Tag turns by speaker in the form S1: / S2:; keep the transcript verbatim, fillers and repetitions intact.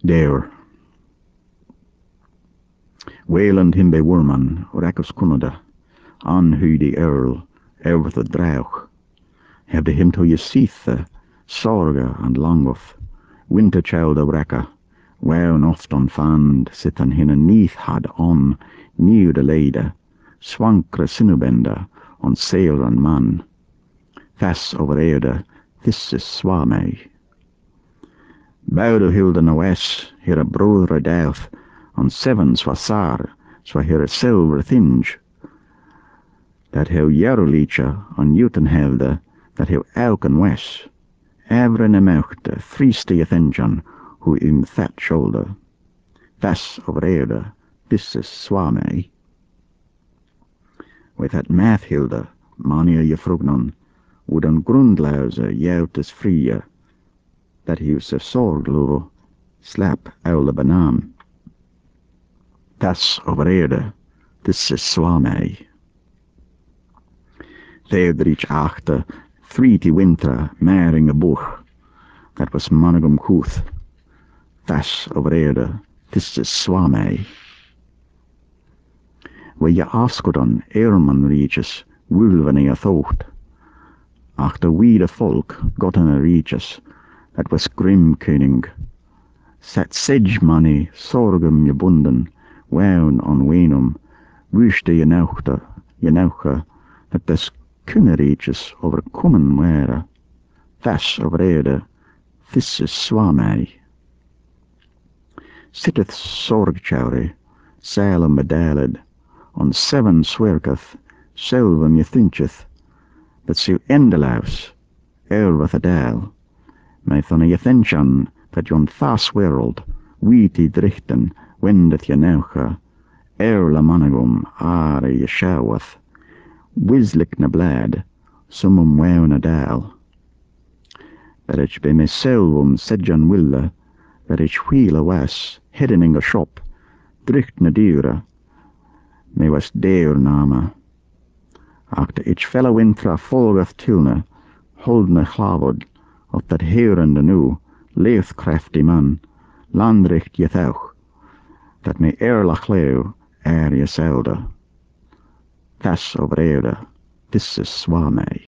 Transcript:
S1: Deir. Wayland himbe Wurman, Rakus Kunnada, an Hudi Earl, Ever the Drauch, have the him to ye seethe, Sorga and Longoth, Winter child of Raka, Wown oft on fand, sitten hin en neath had on, Nieuw de lede, Swankre sinnubenda, on sail and man, Thas over erde, this is swame. Boude hilde no wes, here a broedre douth, on seven swasar, swa here a silver thinge, that hew jarolicha on Newton helde, that hew elken wes, ever in a meuchte, thrieste thinjan, who in that shoulder, thas over erde, this is swame. With that math hilde, mania je frugnon, would on grundlauze joutes frie, that he was a sorglo, slap oule banaan. Das over erde, this is swame. Theodrich achte, threety winter, maring a boeg, that was monogam kuth. Das over erde, this is swame. Waar je afskodon, eerman reaches, wulven in je thought. Achter wie de volk, gotten a reaches, that was grim koning. Sat sedge money, sorgum je bunden, wown on wenum, wüste je nauchte, je nauche, dat des kunne reaches overkommen ware. Thas over erde, this is swame. Sitteth sorgchauri, salem bedaled, on seven swerketh, selvum je thintjeth, dat siw endelaus, elweth a dal, mij van je thinchan, dat jon thas wereld, wieti drichten, wendet je nauche, erle managum, are je sjauweth, wislik na blad, summum wown a dal. Dat ich bij mijzelvum sedjan wille, dat ich wheele was, hidden in a shop, dricht na dure, mij was deurname. Achter ich felle wintra volgeth tilne, holdne glavod, of dat heerende nu, leefkraftig man, landricht je thauch, dat mij eerlijk leeuw, er je zelde. Thas over erde, this is swame.